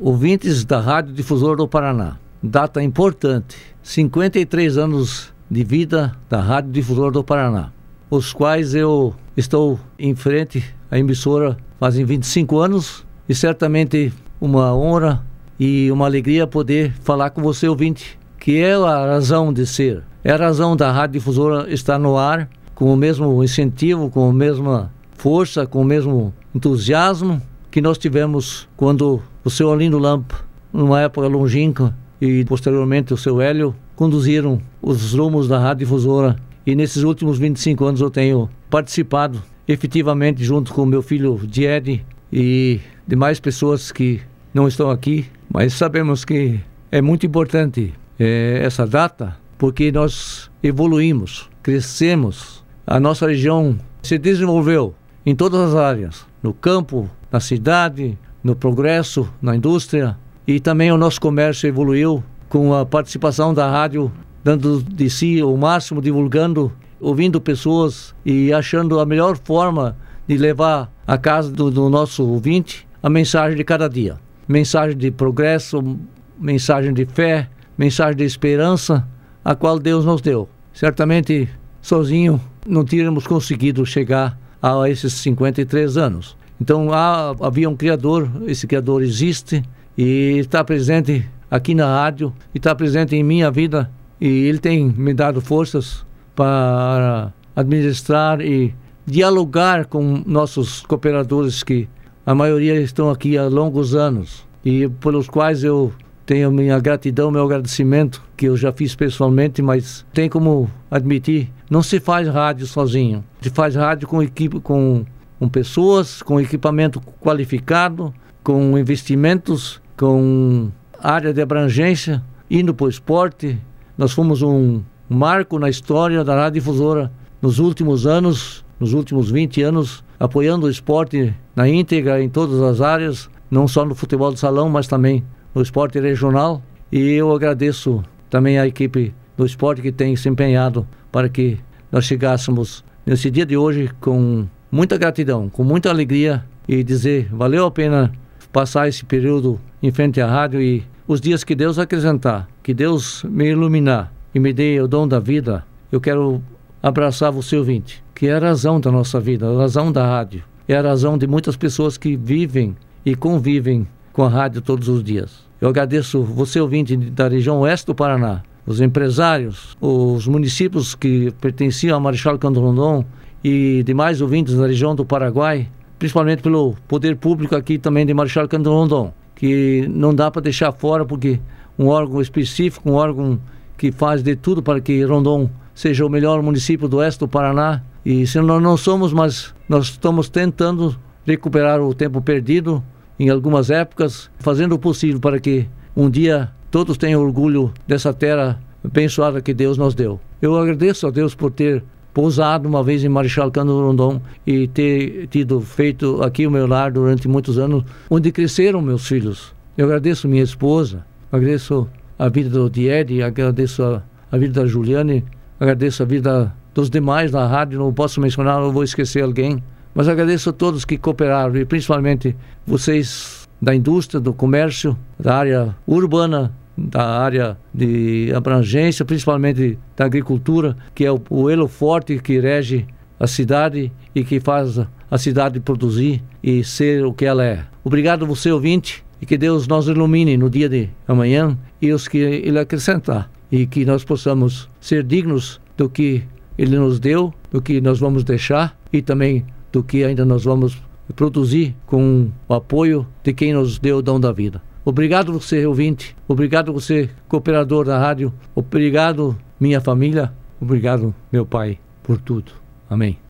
ouvintes da Rádio Difusora do Paraná. Data importante, 53 anos de vida da Rádio Difusora do Paraná, os quais eu estou em frente à emissora fazem 25 anos e certamente uma honra e uma alegria poder falar com você, ouvinte, que é a razão de ser, é a razão da Rádio Difusora estar no ar, com o mesmo incentivo, com a mesma força, com o mesmo entusiasmo que nós tivemos quando o seu Arlindo Lampa, numa época longínqua, e posteriormente o seu Hélio, conduziram os rumos da Rádio Difusora. E nesses últimos 25 anos eu tenho participado efetivamente junto com meu filho Diede e demais pessoas que não estão aqui, mas sabemos que é muito importante essa data, porque nós evoluímos, crescemos, a nossa região se desenvolveu em todas as áreas, no campo, na cidade, no progresso, na indústria, e também o nosso comércio evoluiu com a participação da rádio, dando de si o máximo, divulgando, ouvindo pessoas e achando a melhor forma de levar à casa do nosso ouvinte a mensagem de cada dia. Mensagem de progresso, mensagem de fé, mensagem de esperança, a qual Deus nos deu. Certamente, sozinho, não teríamos conseguido chegar a esses 53 anos. Então, havia um Criador, esse Criador existe e está presente aqui na rádio, e está presente em minha vida, e Ele tem me dado forças para administrar e dialogar com nossos cooperadores, que a maioria estão aqui há longos anos, e pelos quais eu tenho minha gratidão, meu agradecimento, que eu já fiz pessoalmente, mas tem como admitir, não se faz rádio sozinho, se faz rádio com equipe, com pessoas, com equipamento qualificado, com investimentos, com área de abrangência, indo para o esporte. Nós fomos um marco na história da Rádio Difusora nos últimos anos, nos últimos 20 anos, apoiando o esporte na íntegra, em todas as áreas, não só no futebol de salão, mas também no esporte regional. E eu agradeço também à equipe do esporte que tem se empenhado para que nós chegássemos nesse dia de hoje com muita gratidão, com muita alegria, e dizer, valeu a pena passar esse período em frente à rádio, e os dias que Deus acrescentar, que Deus me iluminar e me dê o dom da vida, eu quero abraçar você, ouvinte, que é a razão da nossa vida, a razão da rádio, é a razão de muitas pessoas que vivem e convivem com a rádio todos os dias. Eu agradeço você, ouvinte da região oeste do Paraná, os empresários, os municípios que pertenciam a Marechal Cândido Rondon e demais ouvintes da região do Paraguai, principalmente pelo poder público aqui também de Marechal Cândido Rondon, que não dá para deixar fora, porque um órgão específico, um órgão que faz de tudo para que Rondon seja o melhor município do oeste do Paraná. E se nós não somos, mas nós estamos tentando recuperar o tempo perdido em algumas épocas, fazendo o possível para que um dia todos tenham orgulho dessa terra abençoada que Deus nos deu. Eu agradeço a Deus por ter pousado uma vez em Marechal Cândido Rondon e ter feito aqui o meu lar durante muitos anos, onde cresceram meus filhos. Eu agradeço minha esposa, agradeço a vida do Diede, agradeço a vida da Juliane, agradeço a vida dos demais da rádio, não posso mencionar, não vou esquecer alguém, mas agradeço a todos que cooperaram, e principalmente vocês da indústria, do comércio, da área urbana, da área de abrangência, principalmente da agricultura, que é o elo forte que rege a cidade e que faz a cidade produzir e ser o que ela é. Obrigado você, ouvinte, e que Deus nos ilumine no dia de amanhã e os que Ele acrescentar, e que nós possamos ser dignos do que Ele nos deu, do que nós vamos deixar e também do que ainda nós vamos produzir com o apoio de quem nos deu o dom da vida. Obrigado você, ouvinte, obrigado você, cooperador da rádio, obrigado minha família, obrigado meu Pai por tudo. Amém.